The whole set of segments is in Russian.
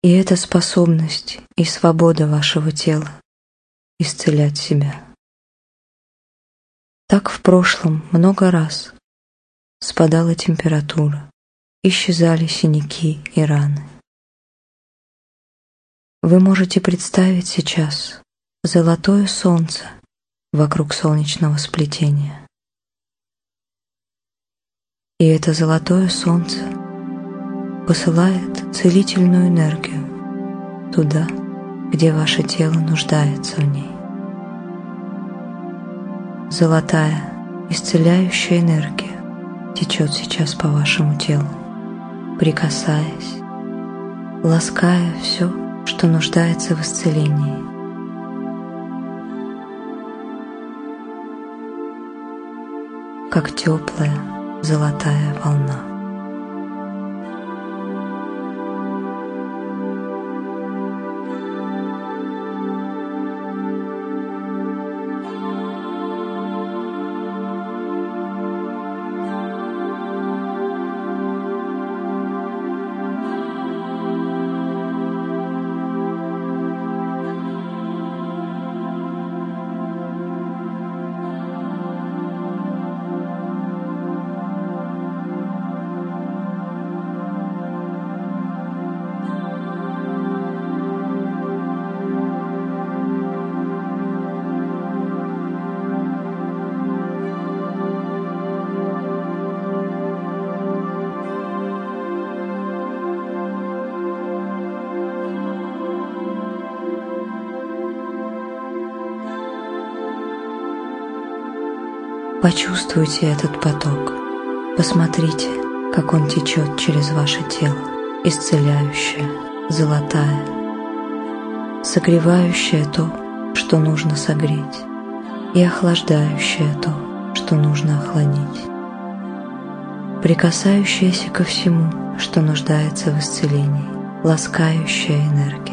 И это способность и свобода вашего тела исцелять себя. Так в прошлом много раз спадала температура, исчезали синяки и раны. Вы можете представить сейчас золотое солнце вокруг солнечного сплетения. И это золотое солнце посылает целительную энергию туда, где ваше тело нуждается в ней. Золотая, исцеляющая энергия течет сейчас по вашему телу, прикасаясь, лаская все, что нуждается в исцелении. Как теплая золотая волна. Почувствуйте этот поток. Посмотрите, как он течет через ваше тело, исцеляющее, золотая, согревающее то, что нужно согреть, и охлаждающее то, что нужно охладить, прикасающееся ко всему, что нуждается в исцелении, ласкающая энергия.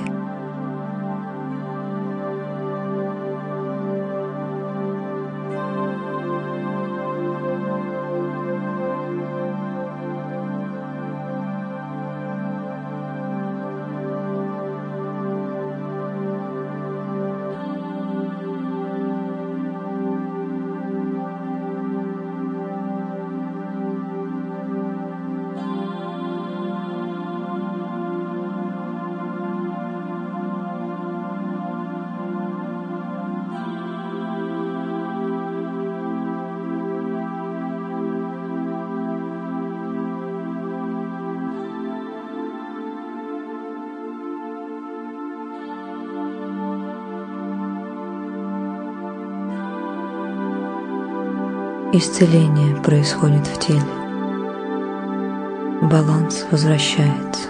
Исцеление происходит в теле. Баланс возвращается.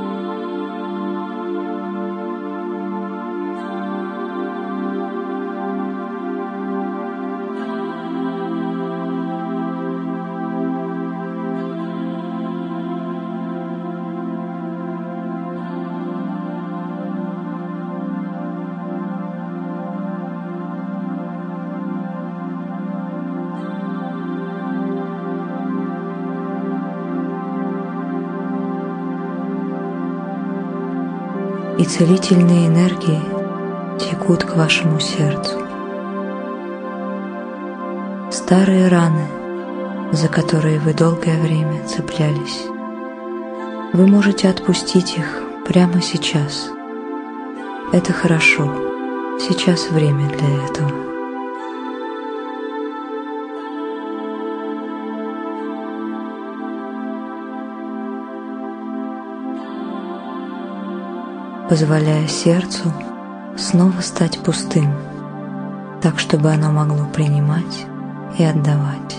И целительные энергии текут к вашему сердцу. Старые раны, за которые вы долгое время цеплялись, вы можете отпустить их прямо сейчас. Это хорошо. Сейчас время для этого. Позволяя сердцу снова стать пустым, так, чтобы оно могло принимать и отдавать.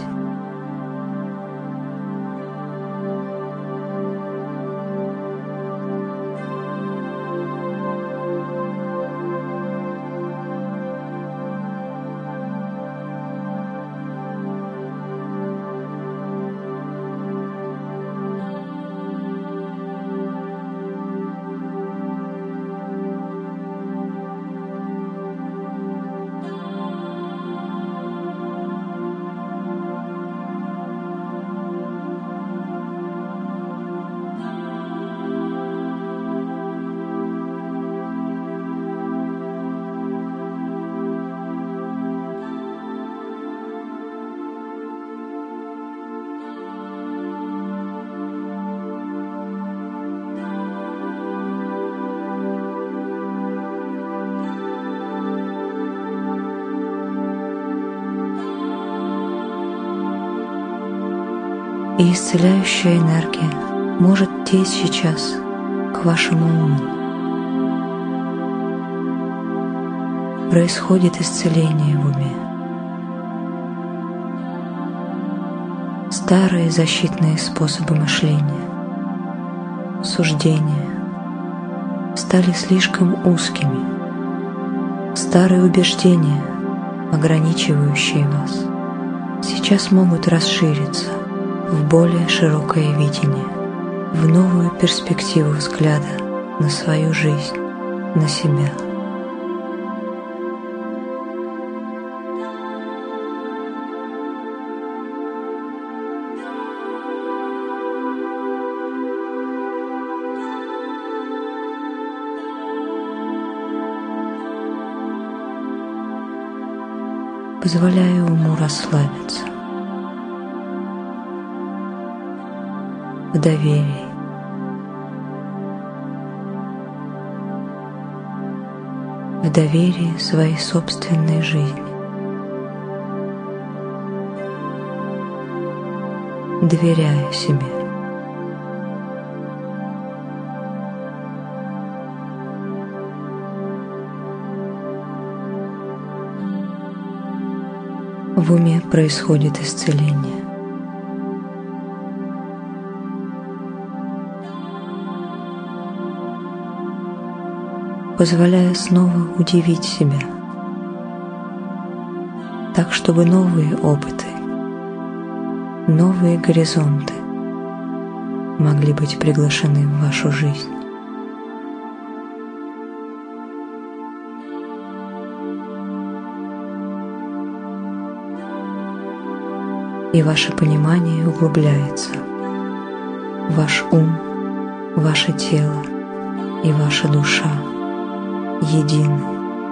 И исцеляющая энергия может течь сейчас к вашему уму. Происходит исцеление в уме. Старые защитные способы мышления, суждения стали слишком узкими. Старые убеждения, ограничивающие вас, сейчас могут расшириться в более широкое видение, в новую перспективу взгляда на свою жизнь, на себя. Позволяю уму расслабиться в доверии. В доверии своей собственной жизни. Доверяю себе. В уме происходит исцеление. Позволяя снова удивить себя, так, чтобы новые опыты, новые горизонты могли быть приглашены в вашу жизнь. И ваше понимание углубляется. Ваш ум, ваше тело и ваша душа едины.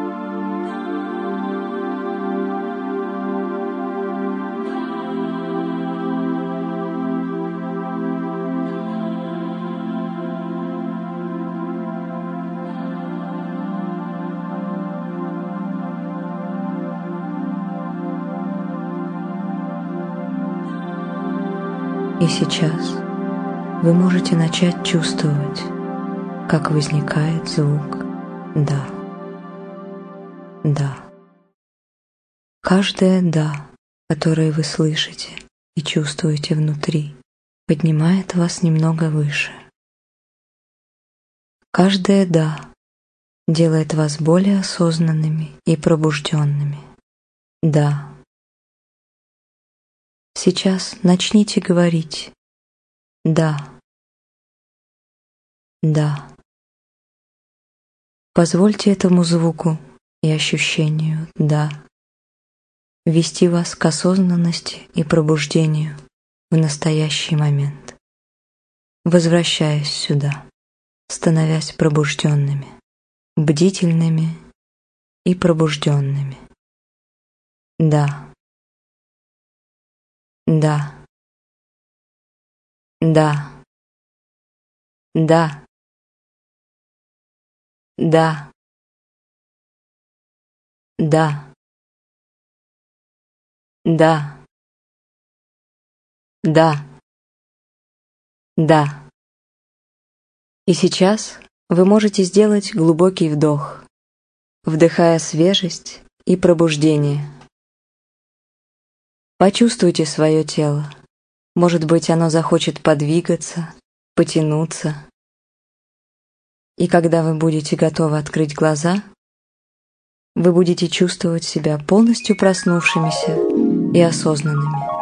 И сейчас вы можете начать чувствовать, как возникает звук «да». «Да». Каждое «да», которое вы слышите и чувствуете внутри, поднимает вас немного выше. Каждое «да» делает вас более осознанными и пробужденными. «Да». Сейчас начните говорить «да». «Да». Позвольте этому звуку и ощущению «да» вести вас к осознанности и пробуждению в настоящий момент, возвращаясь сюда, становясь пробужденными, бдительными и пробужденными. «Да». Да. Да. Да. Да. Да. Да. Да. Да. И сейчас вы можете сделать глубокий вдох, вдыхая свежесть и пробуждение. Почувствуйте свое тело. Может быть, оно захочет подвигаться, потянуться. И когда вы будете готовы открыть глаза, вы будете чувствовать себя полностью проснувшимися и осознанными.